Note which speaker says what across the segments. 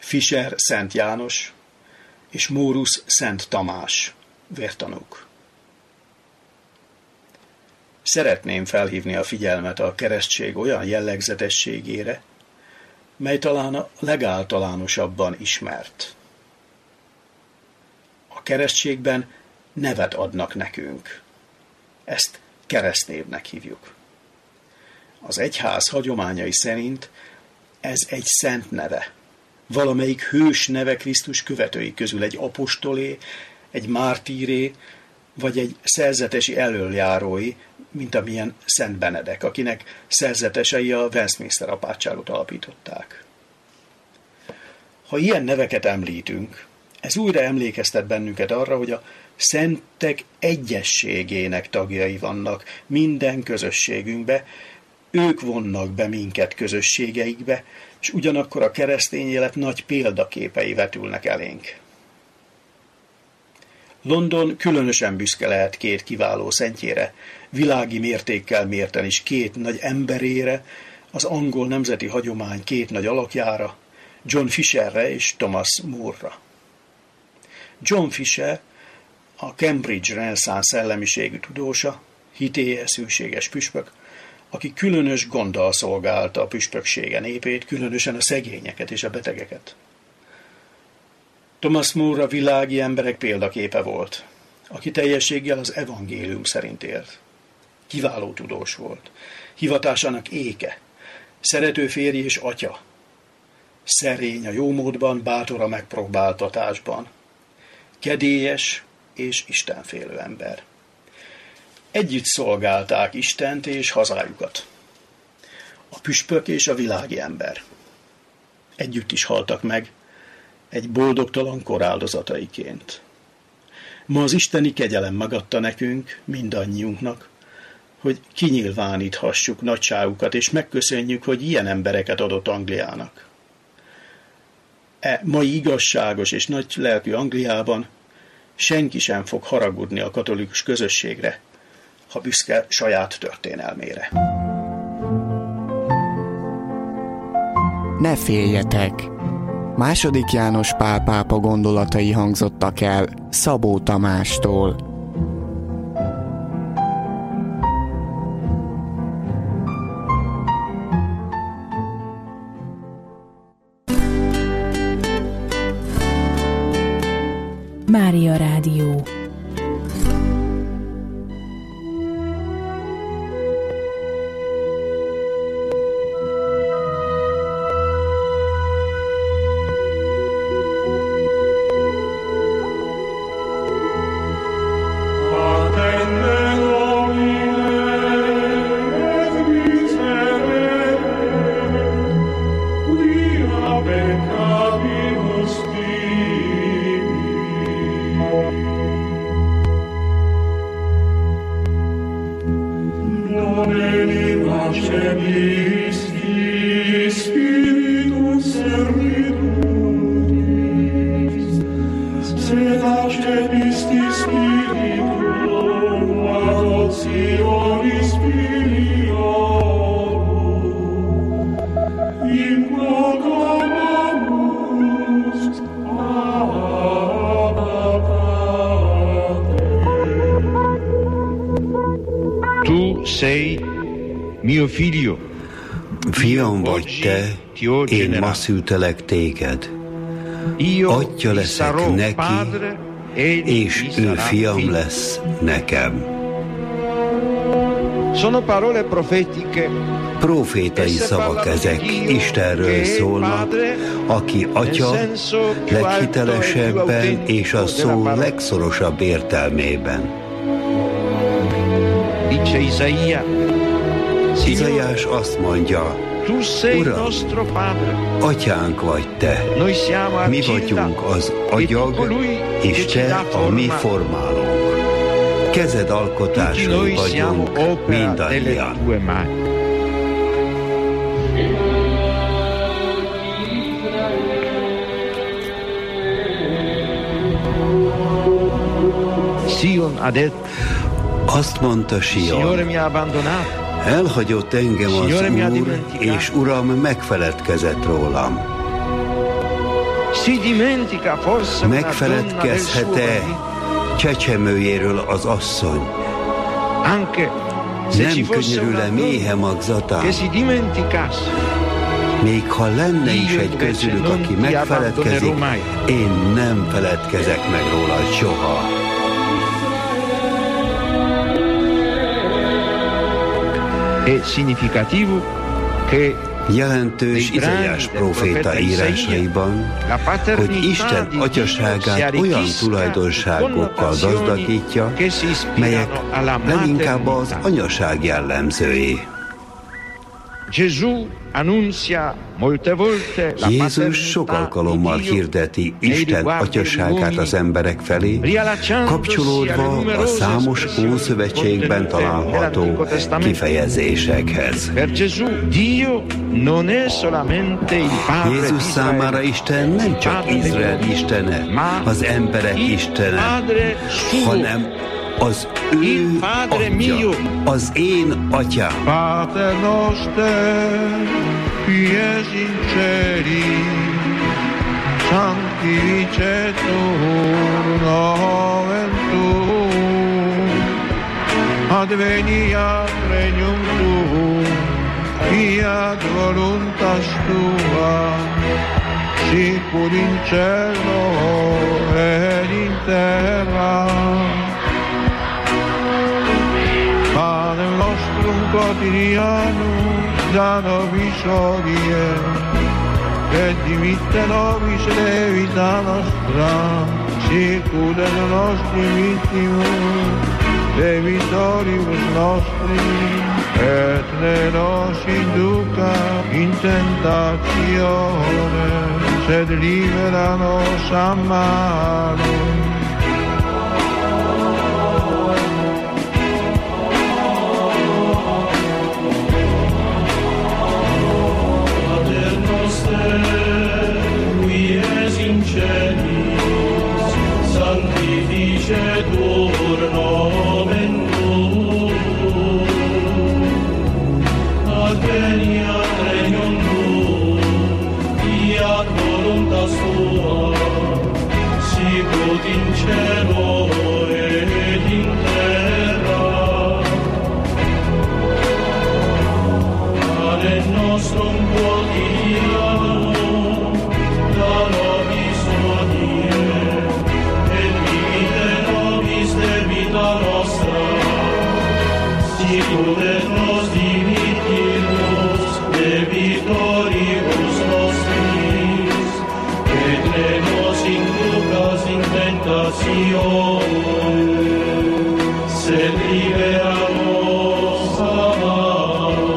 Speaker 1: Fischer Szent János és Mórusz Szent Tamás vértanúk. Szeretném felhívni a figyelmet a keresztség olyan jellegzetességére, mely talán a legáltalánosabban ismert. A keresztségben nevet adnak nekünk. Ezt keresztnévnek hívjuk. Az egyház hagyományai szerint ez egy szent neve. Valamelyik hős neve Krisztus követői közül, egy apostolé, egy mártíré, vagy egy szerzetesi elöljárói, mint amilyen Szent Benedek, akinek szerzetesei a Westminster apátságot alapították. Ha ilyen neveket említünk, ez újra emlékeztet bennünket arra, hogy a szentek egyességének tagjai vannak minden közösségünkbe, ők vonnak be minket közösségeikbe, és ugyanakkor a keresztény élet nagy példaképei vetülnek elénk. London különösen büszke lehet két kiváló szentjére, világi mértékkel mérten is két nagy emberére, az angol nemzeti hagyomány két nagy alakjára, John Fisherre és Thomas More-ra. John Fisher a Cambridge reneszánsz szellemiségű tudósa, hitélyes, hűséges püspök, aki különös gonddal szolgálta a püspöksége népét, különösen a szegényeket és a betegeket. Thomas More a világi emberek példaképe volt, aki teljességgel az evangélium szerint élt. Kiváló tudós volt, hivatásának éke, szerető férj és atya, szerény a jómódban, bátor a megpróbáltatásban, kedélyes és istenfélő ember. Együtt szolgálták Istent és hazájukat. A püspök és a világi ember. Együtt is haltak meg, egy boldogtalan kor áldozataiként. Ma az isteni kegyelem megadta nekünk, mindannyiunknak, hogy kinyilváníthassuk nagyságukat, és megköszönjük, hogy ilyen embereket adott Angliának. Mai igazságos és nagy lelkű Angliában senki sem fog haragudni a katolikus közösségre, ha büszke saját történelmére.
Speaker 2: Ne féljetek! II. János Pál pápa gondolatai hangzottak el Szabó Tamástól.
Speaker 3: Mária Rádió.
Speaker 4: Fiam vagy te, én ma szültelek téged. Atya leszek neki, és ő fiam lesz nekem. Profétai szavak ezek, Istenről szólnak, aki atya leghitelesebben és a szó legszorosabb értelmében. Izaiás azt mondja, Uram, atyánk vagy te, mi vagyunk az agyag, és te a mi formálónk. Kezed alkotásai vagyunk mindannyian. Azt mondta Sion, elhagyott engem az Úr, és Uram megfeledkezett rólam. Megfeledkezhet-e csecsemőjéről az asszony? Nem könyörül-e méhe magzatán? Még ha lenne is egy közülük, aki megfeledkezik, én nem feledkezek meg róla soha. Jelentős Izaiás próféta írásaiban, hogy Isten atyaságát olyan tulajdonságokkal gazdagítja, melyek leginkább az anyaság jellemzői. Jézus sok alkalommal hirdeti Isten atyaságát az emberek felé, kapcsolódva a számos Ószövetségben található kifejezésekhez. Jézus számára Isten nem csak Izrael istene, az emberek istene, hanem az ő atya, az én atyám.
Speaker 5: Pater noster, qui es in celi, sanctificetur nomen tuum, adveniat regnum tuum, fiat voluntas tua, sicur in cielo et in terra. Pane nostrum quotidianum da nobis hodie, et dimitte nobis debita nostra, sicur et nostri vittimus debitoribus nostri, et ne nos induca in tentatione, sed libera nos a malo.
Speaker 6: Sanctificetur nomen tuum, adveniat regnum tuum, fiat voluntas tua, sicut in cielo et in terra. Panem nostrum quotidianum da nobis hodie, debita nostra, sicur et nos dimittimus debitoribus nostris, et ne nos inducas in tentatione, sed libera nos a malo.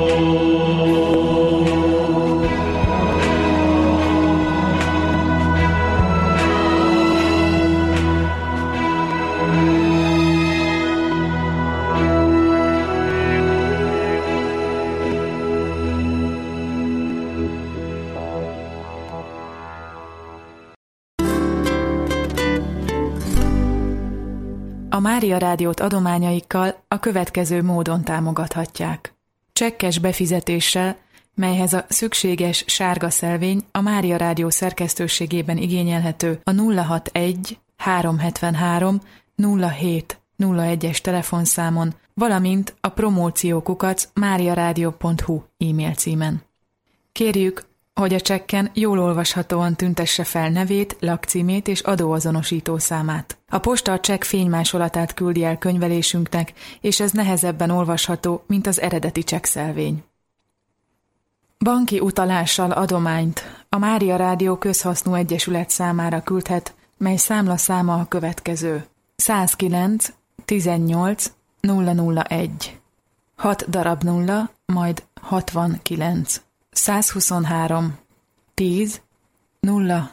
Speaker 3: A Mária Rádiót adományaikkal a következő módon támogathatják. Csekkes befizetéssel, melyhez a szükséges sárga szelvény a Mária Rádió szerkesztőségében igényelhető a 061 373 0701-es telefonszámon, valamint a promóciókukac.mariaradio.hu e-mail címen. Kérjük, hogy a csekken jól olvashatóan tüntesse fel nevét, lakcímét és adóazonosító számát. A posta a csekk fénymásolatát küldi el könyvelésünknek, és ez nehezebben olvasható, mint az eredeti csekkszelvény. Banki utalással adományt a Mária Rádió Közhasznú Egyesület számára küldhet, mely számlaszáma a következő: 109 18 001 6 darab 0, majd 69 123 10 000.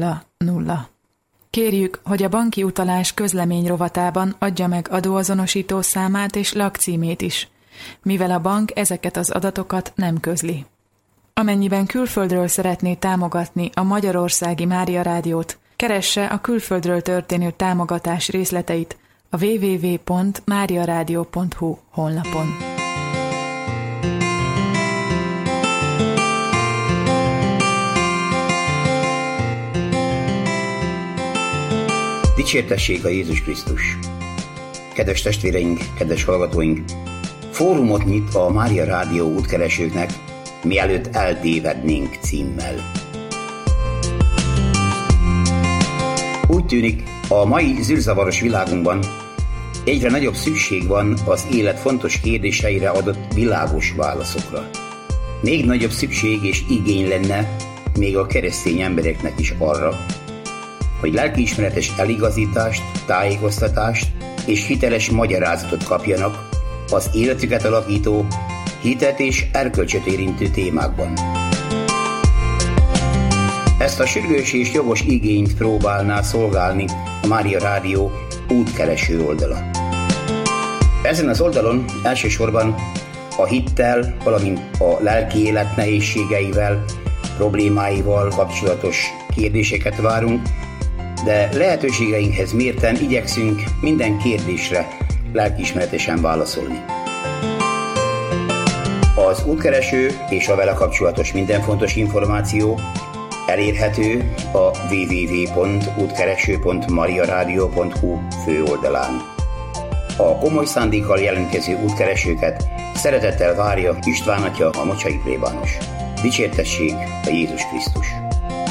Speaker 3: Kérjük, hogy a banki utalás közlemény rovatában adja meg adóazonosító számát és lakcímét is, mivel a bank ezeket az adatokat nem közli. Amennyiben külföldről szeretné támogatni a Magyarországi Mária Rádiót, keresse a külföldről történő támogatás részleteit a www.mariaradio.hu honlapon.
Speaker 7: Dicsértessék a Jézus Krisztus! Kedves testvéreink, kedves hallgatóink! Fórumot nyit a Mária Rádió útkeresőknek, mielőtt eltévednénk címmel. Úgy tűnik, a mai zűrzavaros világunkban egyre nagyobb szükség van az élet fontos kérdéseire adott világos válaszokra. Még nagyobb szükség és igény lenne még a keresztény embereknek is arra, hogy lelkiismeretes eligazítást, tájékoztatást és hiteles magyarázatot kapjanak az életüket alakító, hitet és erkölcsöt érintő témákban. Ezt a sürgős és jogos igényt próbálná szolgálni a Mária Rádió útkereső oldala. Ezen az oldalon elsősorban a hittel, valamint a lelki élet nehézségeivel, problémáival kapcsolatos kérdéseket várunk, de lehetőségeinkhez mérten igyekszünk minden kérdésre lelkiismeretesen válaszolni. Az útkereső és a vele kapcsolatos minden fontos információ elérhető a www.útkereső.mariaradio.hu főoldalán. A komoly szándékkal jelentkező útkeresőket szeretettel várja István atya, a mocsai plébános. Dicsértessék a Jézus Krisztus!